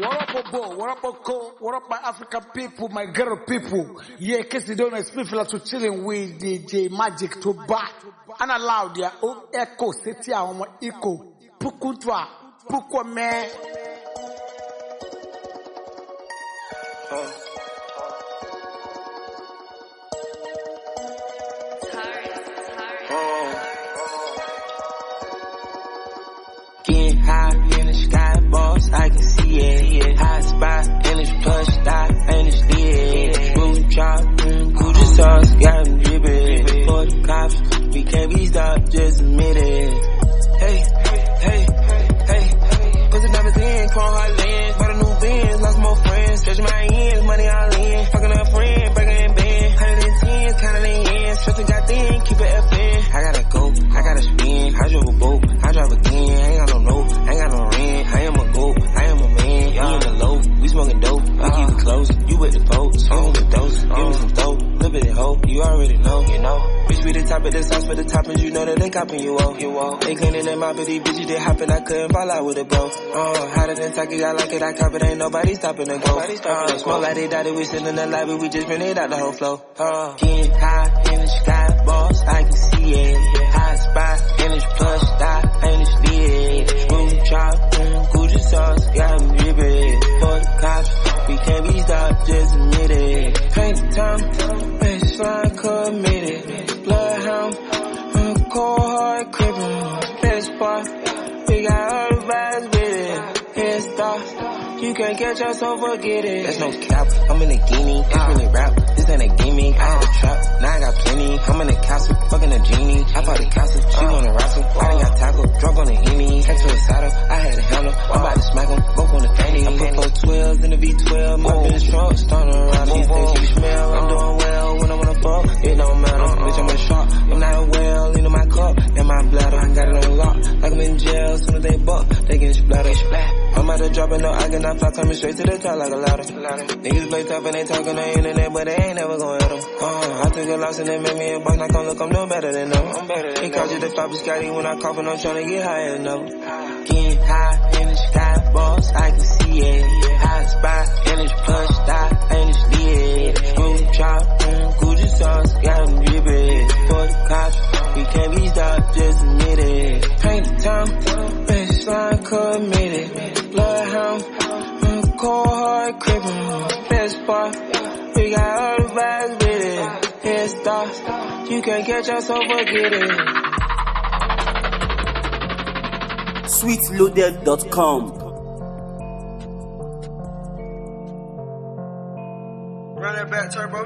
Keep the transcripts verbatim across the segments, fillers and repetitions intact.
What up, Bo? What up, Co? What up, my African people, my ghetto people? Yeah, in case you don't know, it's me, fella, to chilling with D J Magic to back. And allow their own echo, city, our echo. Pukutwa, Pukwa man. Getting high in the sky, boss, I can see it. High spot, and it's plush, stop, and it's lit. Boom, chop, Gucci sauce, got them drippin'. For the cops, we can't be stopped, just admit it. Hey, hey, hey, pussy never seen, chrome heartland. Bought a new Benz, lost more friends. Stretching my ends, money all in. Fucking a friend, breaking in band. Hundred ten, counting in hands. Stretching got thin, keep it F in. I gotta go, I gotta spin. I drove a boat, I drive again. I ain't got no note, I ain't got no rent. I am a goat, I am a man. You in the low, we smoking dope. We keep it close, you with the folks. Smoke the dose, give me some dope. Little bit of hope, you already know, you know. Bitch, we the top of the sauce for the toppings, you know that they copping you off, you off. They cleaning them out, but these bitches they hopping, I couldn't fall out with it, bro. Uh, hotter than Taki, I like it, I cop it, ain't nobody stopping the go. Uh, smoke like they died, we still in the lobby, we just printed out the whole flow. Uh, getting high in the sky, boss, I can see it. High spot, and it's plush, stop, and it's lit. Boom, chop, Gucci sauce, got them drippin'. For the cops, we can't be stopped, just admit it. Paint the time, baseline committed. Bloodhound, uh, cold hard crippin'. Best spot, we got all the vibes with it. Head start, you can't catch us, so forget it. That's no cap, I'm in a guinea. It's really rap, this ain't a gimmick. I had a trap, now I got plenty. I'm in the castle, fucking a genie. I bought the castle, she wanna wrestle. I done got tackle, drunk on the Henny. Head to a saddle, I had a handle. I'm about to smack him, both on the fanny. I put four twelves in the V twelve. My bitch trunk, starting around. She thinks she smell, I'm doing well when I'm on the fuck. It don't matter, bitch, I'm a shark. I'm not a well, into my cup, in my bladder. I got it on lock, like I'm in jail. Soon as they buck, they get splattered. I'm about to drop it, no, I cannot fly, coming straight to the top like a ladder. Niggas play tough and they talking on the internet, but they ain't never gonna hit them. Uh, I took a loss and they made me a boss, not gonna look, I'm no better than them. I'm better than them. He called you the flopper Scotty when I cough and I'm trying to get higher than them. Getting high in the sky, boss, I can see it. High spot, and it's plush, stop, and it's lit. Boom, chop, Gucci sauce, got them drippin'. For the cops, we can't be stopped, just admit it. Paint the time, baseline committed. Bloodhound, uh, cold hard crippin'. Best spot, we got all the vibes with it. Head start, you can't catch us, so forget it. sweet loaded dot com. Run that back, turbo.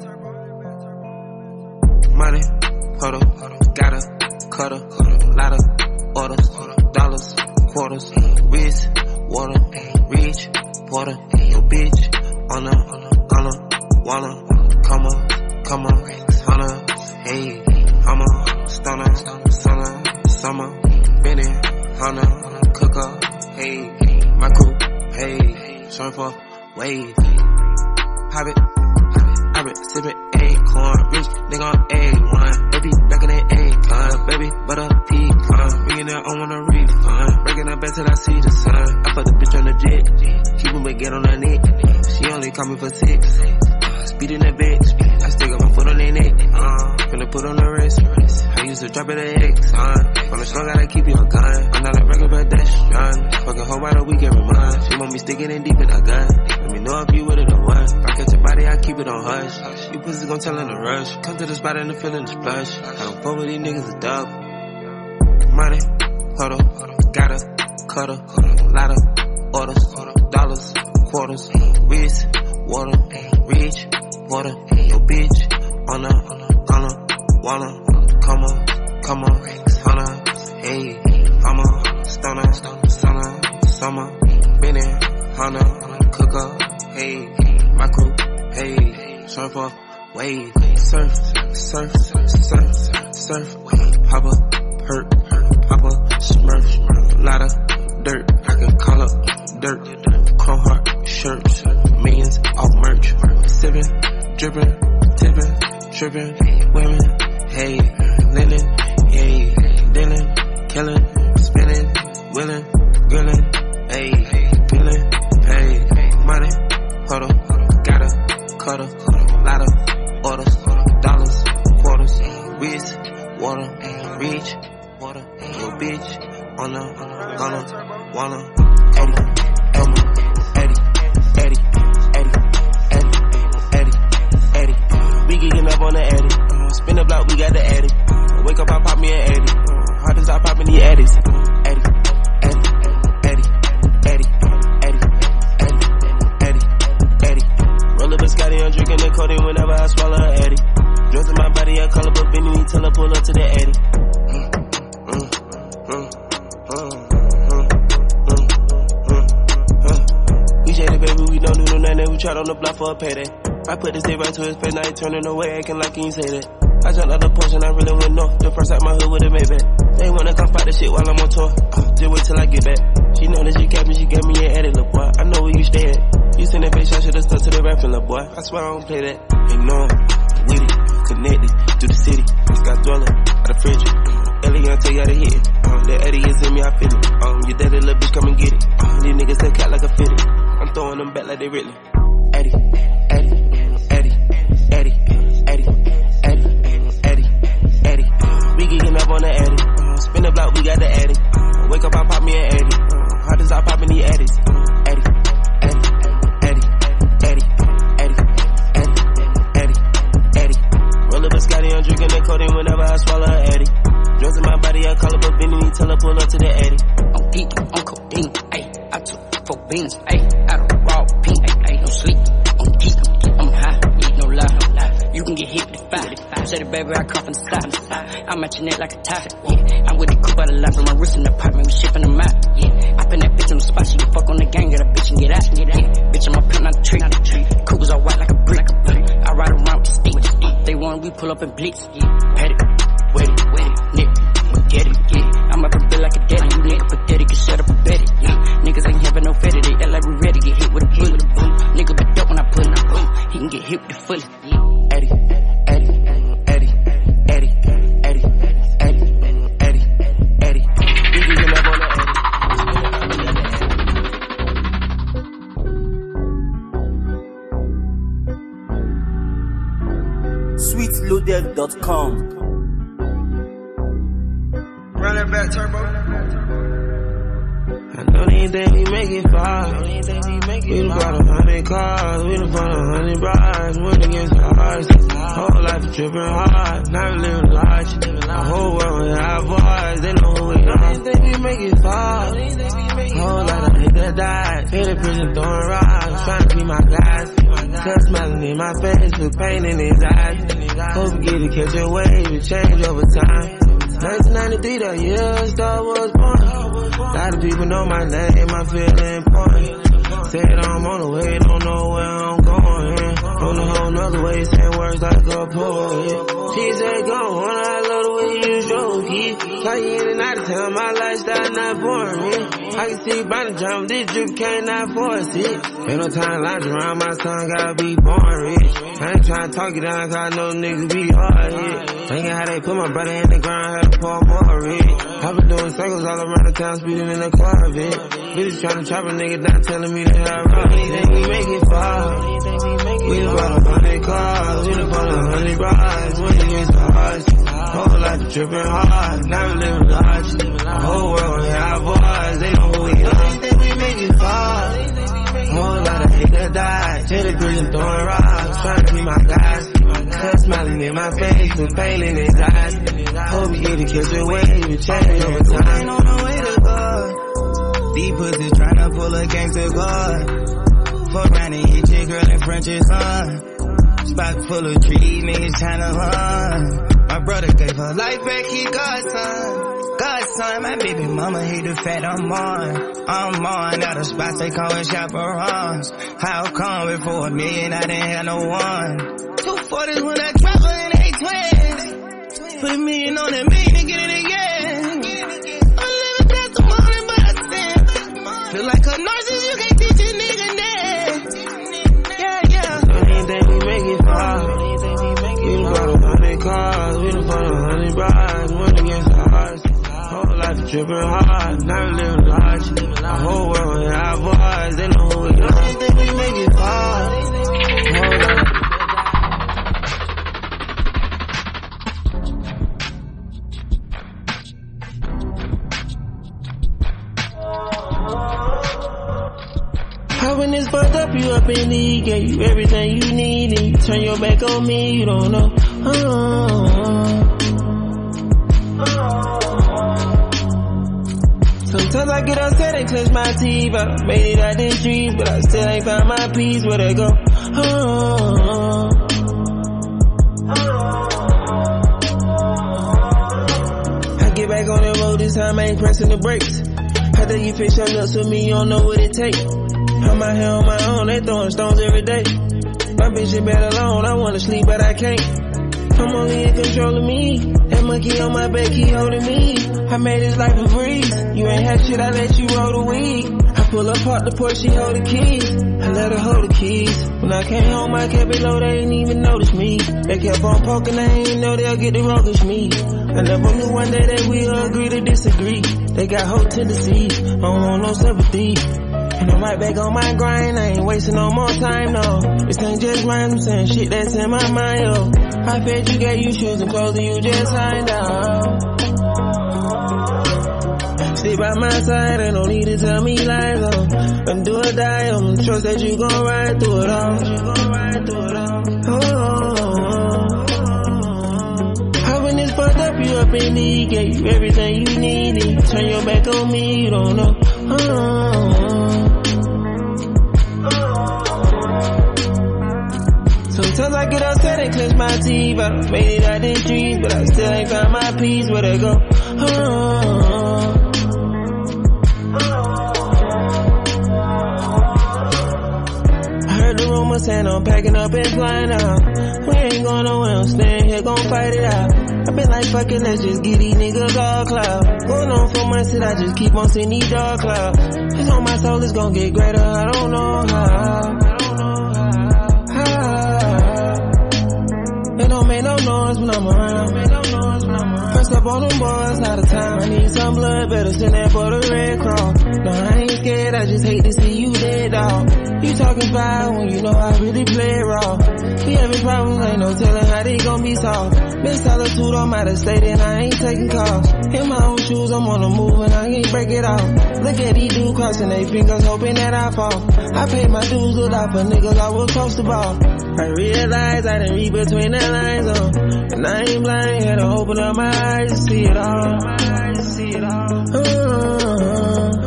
Money, huddle, gotta, cutter, lot of orders, dollars, quarters, wrist, water, reach, water, your bitch, on a, on a, wanna, come on, come on, hunter, hey, I'm a stunner, stunner, summer, Benny, hunter, cooker, hey, my crew, hey, surfer, wave, hop it, I been sippin' acorn, rich nigga on A one, baby, back in that A-con, baby, butter pecan, ringing that on a refund, breaking up bed till I see the sun, I fuck the bitch on the jet, keep him get on her neck, she only call me for six, uh, speed in that bitch, I stick up my foot on their neck, uh, finna put on the wrist, I used to drop it at X, uh, from the strong gotta keep you a gun, I'm not a regular pedestrian, fucking whole bottle we every month, she want me sticking in deep in a gun, let me know if you with it or what, if I catch your body I keep it on hush, you pussies gon' tell in a rush, come to the spot and the feeling the splash, I don't fuck with these niggas a dub, money, huddle, gotta, cutter, lot of orders, dollars, quarters, wrist, water, reach, water, your bitch, on a, on a, wanna, come on, come on, hunter, hey, I'm a stunner, stunner, summer, Benny, hunter, cooker, hey, my crew, hey, surfer, wave, surf, surf, surf, surf, hopper, hurt, hopper, smurf, lot of dirt, I can call up dirt, chrome heart, shirts, millions off merch, sippin', drippin', tippin', trippin', women, hey, linen, hey, dealin', killin', spinning, willin', grillin', hey, feelin', hey, quarter. Yo, bitch, on the, gonna, wanna, Eddie, Eddie, Eddie, Eddie, Eddie, Eddie, Eddie. We geeking up on the Eddie. Uh, spin the block, we got the Eddie. Uh, wake up, I pop me an Eddie. Uh, hard as I pop in the Eddies. Eddie, Eddie, Eddie, Eddie, Eddie, Eddie, Eddie, Eddie. Roll up a Scotty, I'm drinking the codeine whenever I swallow an Eddie. Dressing my body, I call up a Benny, till I pull up to the Eddie. Mm, mm, mm, mm, mm, mm, mm, mm. We shaded, baby, we don't do no nothing. We tried on the block for a payday. I put this day right to his face, now he turning away, acting like he ain't say that. I jumped out the Porsche and I really went north. The first time my hood with a Maybach. They wanna come fight the shit while I'm on tour. Uh, just wait till I get back. She know that she kept me, she gave me an edit, little boy. I know where you stay at. You send that bitch, I should've stuck to the rapping, little boy. I swear I don't play that. Ignore him, with it, connected to the city. Scott Dweller, out of fridge. Ellie, I'll tell you how to hit it. Um, that Eddie is in me, I feel it. Um, your daddy, little bitch, come and get it. Um, these niggas still cat like a fitted. I'm throwing them back like they Ridley. Eddie, Eddie, Eddie, Eddie, Eddie, Eddie, Eddie, Eddie. We geeking up on the Eddie. Uh, spin the block, we got the Eddie. Uh, wake up, I pop me an Eddie. Uh, hard as I pop in the Eddies. Eddie, Eddie, Eddie, Eddie, Eddie, Eddie, Eddie, Eddie. Roll up a Scotty, I'm drinking the codeine whenever I swallow an Eddie. Dressing my body, I call up a Benny, till I pull up to the Eddie. I'm geeking on codeine, ayy. I took four beans, ayy. Out of raw pink, ayy. No sleep, I'm geeking, I'm high, yeah, no lie, no lie. You can get hit with the five. Say the baby, I come from the side. I'm at your neck like a tie, yeah. I'm with the coupe out of life, with my wrist in the pipe, man, we shipping them out, yeah. I pin that bitch on the spot, she can fuck on the gang, get a bitch and get out, get out. Yeah. Bitch, I'm a pimp, not a trick, not a trick. Cougars all white like a brick, like a brick. I ride around with the stick, with the stick. They want, we pull up and blitz, yeah. Pet it, wet it, wet it, nip. Get it, yeah. I'm up a bit like a daddy. You nigga pathetic, can shut up and bet it, yeah. Niggas ain't having no fetty, they act like we ready. Get hit with a bullet, boom. Nigga been dope when I pull it, boom. He can get hit with the fully, yeah. Eddie, Eddie, Eddie, Eddie, Eddie, Eddie, Eddie, Eddie. We geeking up on the Eddie. sweet loaded dot com. Run that back, Turbo. I know they think we make it far. We done bought a hundred cars, we done bought a hundred brides. Went against the odds. Whole life tripping hard, not living large. The whole world with our boys, they know who we are. They think we make it far. Whole lot of niggas that died. Hit the prison throwing rocks, trying to be my guys. Cause smiling in my face with pain in his eyes. Hope we get to catch a wave and change over time. nineteen ninety-three, that year Star was born. A lot of people know my name, I feel important. Said I'm on the way, don't know where I'm going. On a whole nother way, saying words like a poet. She said, go on, I love the way you drove, keep. Like you in and out of town, my lifestyle not boring. I can see by the drum, this drip can't not force it. Ain't no time to lounge around, my son gotta be born rich. I ain't trying to talk it down, cause I know niggas be hard hit. Thinking how they put my brother in the ground, had to pour more rich. I been doing circles all around the town, speeding in the Corvette. Bitches trying to trap a nigga down, telling me that I rock it. Think we make it far. We done bought a hundred cars, we done bought a hundred rides. Went against the odds. Whole life tripping hard, not living large. The whole world with our boys, they know who we are. They think we make it far. Whole lot of niggas died, to the prison throwing rocks, trying to be my guys. Cause smiling in my face with pain in his eyes. Hope we get to catch a wave and change over time. Ain't on the way to God. These pussies tryna pull a gangster guard. Fuck around and hit your girl in French's son. Spot full of trees, niggas tryna run. My brother gave her life back, he godson. Godson, my baby mama hate the fat I'm on. I'm on, out of spots they call it chaperones. How come before a million I didn't have no one? Two forties when I drop her in eight twins. Put a million on that million and get it again. I'm living testimony, but I sin. Feel like a narcissist, you can't teach a nigga that. Yeah, yeah. Don't even think we make it far. We done bought a hundred cars, we done bought a hundred brides. Went against the odds. Whole life tripping hard, not living large. The whole world with our boys, they know who we are. Don't think we make it far. Hold on. How when it's fucked up, you up in the gave you everything you need, and you turn your back on me, you don't know. Oh. Sometimes I get upset and clench my teeth. I made it out these streets, but I still ain't found my peace. Where they go? Oh. I get back on the road this time, I ain't pressing the brakes. After you fix your lips with me, you don't know what it takes. I'm out here on my own, they throwing stones every day. My bitch is bed alone, I wanna sleep but I can't. I'm only in control of me. That monkey on my back, he holding me. I made his life a breeze. You ain't had shit, I let you roll the weed. I pull apart the Porsche, she hold the keys. I let her hold the keys. When I came home, I kept it low, they ain't even notice me. They kept on poking, they ain't know they'll get the roguish me. I never knew one day that we'll agree to disagree. They got whole tendencies, I don't want no sympathy. And I'm right back on my grind, I ain't wasting no more time, no. This ain't just rhyme, I'm saying shit that's in my mind, yo. I bet you got you shoes and clothes and you just signed out. Stay by my side, ain't no need to tell me lies, oh. And do or die, I'm trust that you gon' ride through it all. You gon' ride through it all. Oh. How when it's fucked up, you up in the gave you everything you need, and you turn your back on me, you don't know. Oh. Sometimes I get upset and clench my teeth. I made it out these streets, but I still ain't found my peace. Where they go? Oh. I heard the rumor saying I'm packing up and flying out. We ain't going nowhere, I'm staying here, gon' fight it out. I been like, fuck it, let's just get these niggas all cloud. Going on for months that I just keep on seeing these dark clouds. It's on my soul, it's gon' get greater, I don't know how. It don't make no noise when I'm around. Pressed up on them boys, not a time. I need some blood, better send that for the Red Cross. No, I ain't scared, I just hate to see you dead, dog. You talking foul when you know I really play raw. We having problems, ain't no telling how they gon' be solved. Been solitude, I'm out of state and I ain't taking calls. In my own shoes, I'm on the move and I can't break it off. Look at these dudes crossing their fingers, hoping that I fall. I paid my dues, look out for niggas, I was close to ball. I realized I didn't read between the lines, oh. And I ain't blind, had to open up my eyes to see it all. Uh,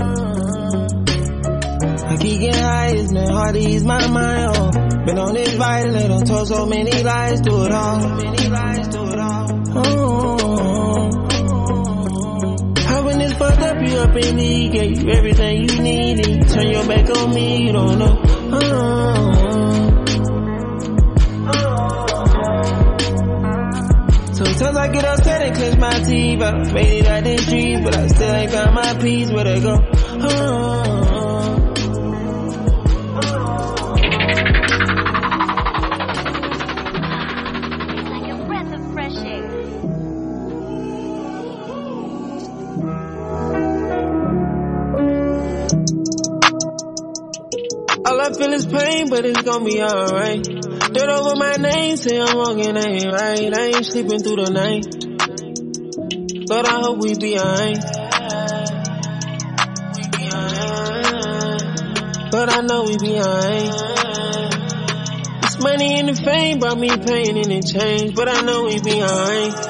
I keep getting high, it's been hard to ease my mind, oh. Been on this fight and they done told so many lies to it all. Oh. How when it's fucked up, you up in the gave you everything you need, and you turn your back on me, you don't know. Oh. Sometimes I get upset and clench my teeth. I made it out these streets, but I still ain't found my peace. Where they go? Oh. Like a breath of fresh air. All I feel is pain, but it's gonna be alright. Dirt over my name, say I'm wrong and I ain't right. I ain't sleeping through the night, but I hope we be alright. But I know we be alright. This money and the fame brought me pain and it changed, but I know we be alright.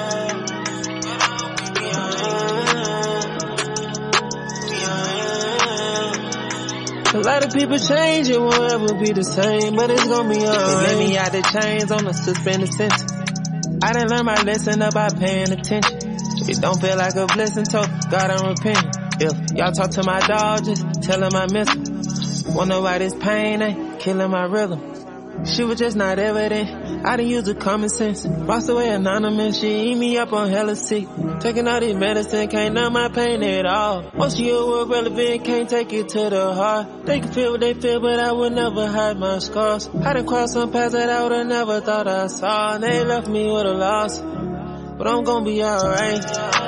A lot of people change, it won't ever be the same, but it's gonna be alright. They let me out the chains on a suspended sentence. I done learned my lesson about paying attention. It don't feel like a blessing, so God, I'm repenting. If y'all talk to my dog, just tell him I miss him. Wonder why this pain ain't killing my rhythm. She was just not evident. I done used the common sense. Lost away anonymous. She eat me up on hella sick. Taking all this medicine can't numb my pain at all. Most of you were relevant, can't take it to the heart. They can feel what they feel, but I would never hide my scars. I done crossed some paths that I would've never thought I saw. And they left me with a loss, but I'm gonna be alright.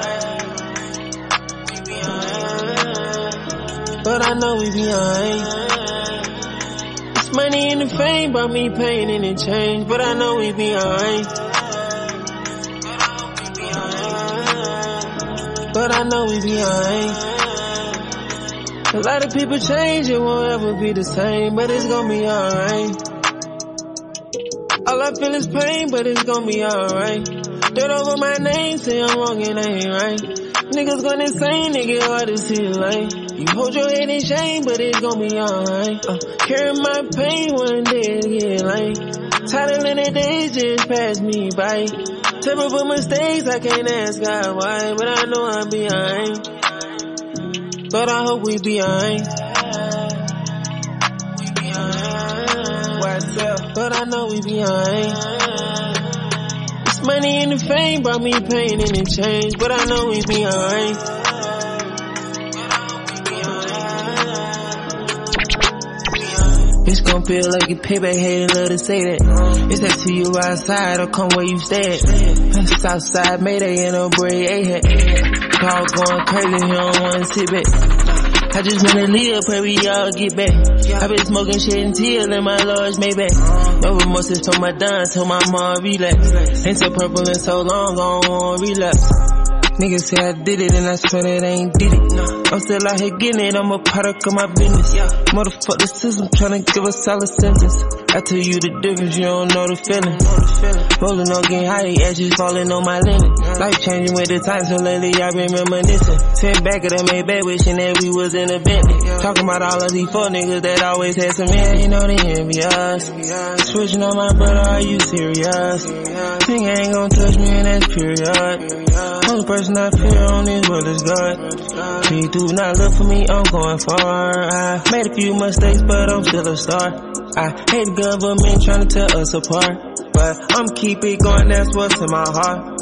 But I know we be alright. Money and the fame brought me pain and it changed, but I know we be alright. But I know we be alright. A lot of people change, it won't ever be the same, but it's gonna be alright. All I feel is pain, but it's gonna be alright. Dirt over my name, say I'm wrong and I ain't right. Niggas going insane, they get hard to see the light. You hold your head in shame, but it's gonna be alright. Uh, carry my pain one day, it get light. Tired of letting the days just pass me by. Terrible mistakes, I can't ask God why, but I know I'll be alright. But I hope we be alright. But I know we be alright. This money and the fame brought me pain and it changed, but I know we be alright. It's gon' feel like a payback, hatin' love to say that. It's that to you outside or come where you stay at. Southside, Mayday in a braid, A-hat. Dog going crazy, he don't wanna sit back. I just wanna live, pray we all get back. I been smoking shit until in my large Maybach. No remorses for my dime, told my mom relax. Ain't so purple in so long, I don't wanna relapse. Niggas say I did it and I swear that I ain't did it. I'm still out here getting it, I'm a product of my business. Motherfuck the system, tryna give a solid sentence. I tell you the difference, you don't know the feeling. Rolling on getting high, ashes falling on my linen. Life changing with the times, so lately I've been reminiscing. Sitting back at the Maybach, wishing that we was in a Bentley. Talking about all of these four niggas that always had some in. You know they envy us. Switching on my brother, are you serious? Think I ain't gon' touch me and that's period. Only person I fear on this world is God. Please do not look for me, I'm going far. I made a few mistakes, but I'm still a star. I hate the government trying to tear us apart, but I'm keep it going, that's what's in my heart.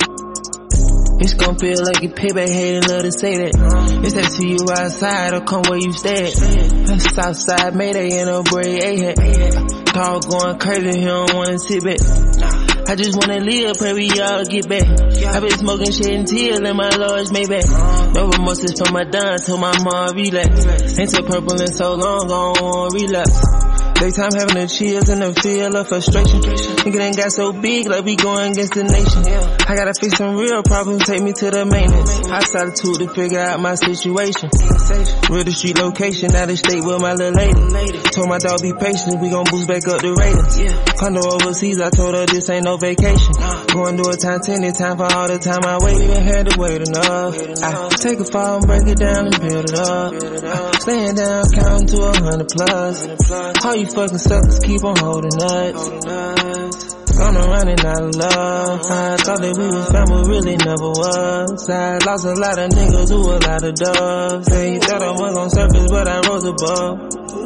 It's gon' feel like a payback, hatin' love to say that. It's that to you outside or come where you stay at. Southside, Mayday in a braid, A-hat. Dog going crazy, he don't wanna sit back. I just wanna live, pray we all get back. I been smoking shit until in my large Maybach. No remorses for my dime, told my mom relax. Ain't so purple in so long, I don't wanna relapse. Daytime having the chills and the feel of frustration. Nigga ain't got so big like we going against the nation. I gotta fix some real problems, take me to the maintenance. I solitude to figure out my situation. Real the street location, out of state with my little lady. Told my dog be patient, we gon' boost back up the ratings. Condo overseas, I told her this ain't no vacation. Going to a time ten, it's time for all the time I waited. I had to wait enough. I take a fall and break it down and build it up. Laying down, counting to a hundred plus. All you fucking suckers keep on holding nuts. Gonna running out of love. I thought that we was family, really never was. I lost a lot of niggas who a lot of doves. They thought I was on surface, but I rose above.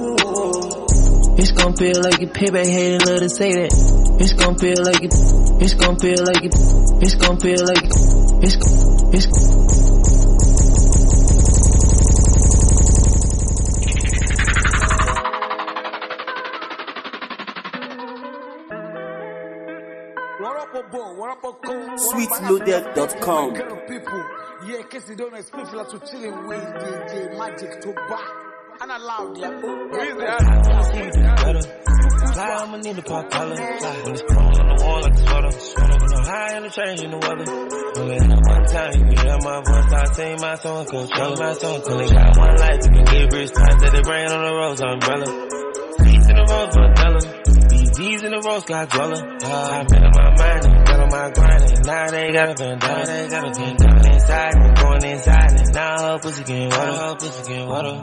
It's gon' feel like a payback, hatin' love to say that. It's gon' feel like it. It's gon' feel like it. It's gon' feel like it. It's it's. sweet loaded dot com. Yeah, in case you don't know, it's people to chilling with D J Magic to back and allow their own. Fly, I'ma need a pop collar. When it's cold on the wall like a sweater. Sweater, no high in the change in the weather. Only had one time, you hear my voice, I sing my song, control my song. Till they got one life, you can get rich, times that it rain on the rose umbrella. Seats in the rose, Mandela. D's in the rose, got dweller. I've been in my mind, and got on my grind, and now they got a bandana. They got a bandana inside, and going inside, and now her pussy getting water, her pussy getting water.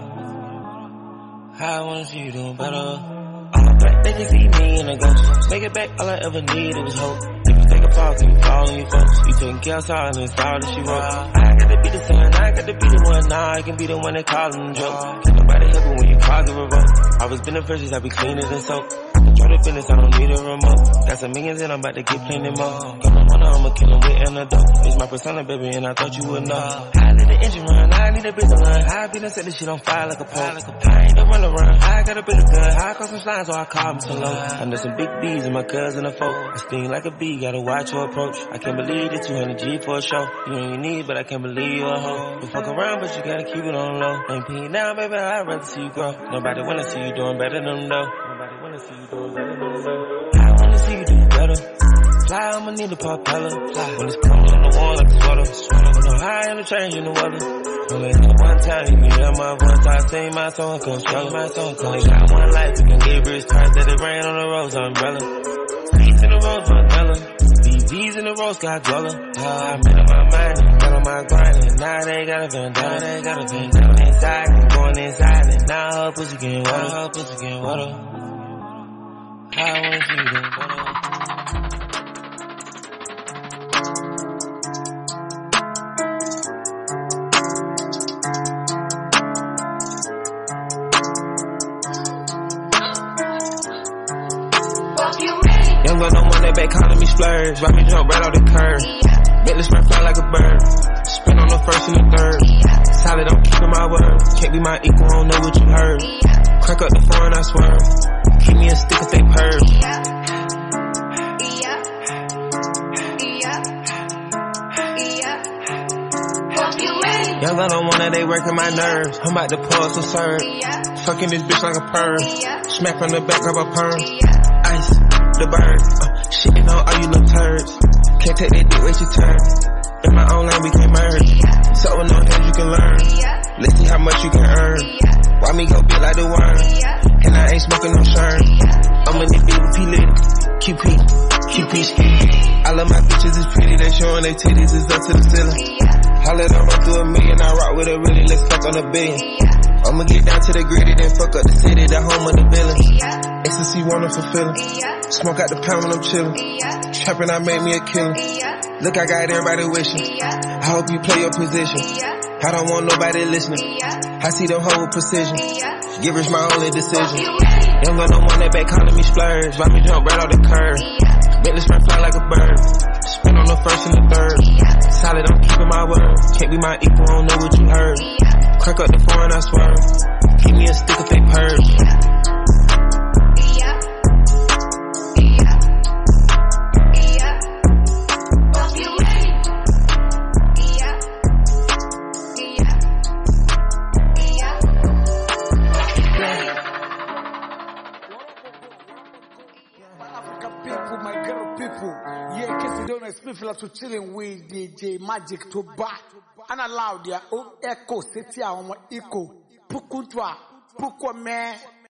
I wanna see you doing better. All black, they can see me in a ghost. Make it back, all I ever needed was hope. If you take a fall, can you fall on your folks? You taking care of sorrow, and it's all that she wrote. I gotta be the son, I gotta be the one, now I can be the one that calls them jokes. Can't nobody help it when you call the revolt. Always been the first, I be cleaner than soap. Control the business, I don't need a remote. Got some millions and I'm about to get plenty more. Come on, I'ma kill him with antidote. It's my persona, baby, and I thought you would know. I let the engine run, I need a bigger run. I been and said this shit on fire like a pole. I ain't the run around, I got a bigger gun. I caught some slimes, so I call them so low. Under some big B's and my cousin a folk. I sting like a bee, gotta watch your approach. I can't believe the two hundred G for a show. You know you need, but I can't believe you a hoe. You fuck around, but you gotta keep it on low. Ain't peeing down, baby, I'd rather see you grow. Nobody wanna see you doing better than them, though. Nobody wanna see you doing better than them, though. I wanna see you do better. Fly, I'ma need a propeller. Fly when it's cold on the wall like a sweater. Sweater, no high in the change in the weather. Only had one time, you can hear my voice, I sing my song, come struggle my song, come. Only got one life, you can get rich, times that it rain on the rose umbrella. Peace in the rose umbrella. B V's in the rose got dollar. Oh, I made up my mind, got on my grind, and now they got a vendetta, they got a vendetta inside, and going inside, and now her pussy getting water, her pussy getting water. I wanna see them water. Young girl, no one that back calling me splurge. Rock me jump right off the curb. Bentley spin fly like a bird. Spin on the first and the third. Solid, I'm keeping my word. Can't be my equal, I don't know what you heard. Crack up the foreign, I swerve. Keep me a stick if they purge. Young girl, no one that they working my nerves. I'm about to pour some serve. Fucking this bitch like a perm. Smack on the back of a perm. Ice. The bird, uh, shitting on all you little turds. Can't take that dick, wait your turn. In my own lane, we can't merge. So with no hands you can learn. Let's see how much you can earn. Why me go big like the worm? And I ain't smoking no shern. I'm in this bitch with P-Lit. Q P, Q P ski. I love my bitches, it's pretty. They showing their titties, it's up to the ceiling. Holla them up through a million. I rock with a really, let's fuck on a billion. I'ma get down to the gritty, then fuck up the city, the home of the villains. Ecstasy, wonderful feeling. Smoke out the pound when I'm chillin'. Trappin', I made me a killer. Look, I got everybody wishing. I hope you play your position. I don't want nobody listening. I see them whole precision. Give us my only decision. Young girl, no one that back calling me splurge. Rock me jump right off the curb. Bentley spin fly like a bird. Spin on the first and the third. Solid, I'm keeping my word. Can't be my equal, I don't know what you heard. Crack up the foreign, I swerve. Keep me a stick if they purge. People to chilling with D J Magic to back and allow their own echo city on echo. Pukutwa, Pukwa man.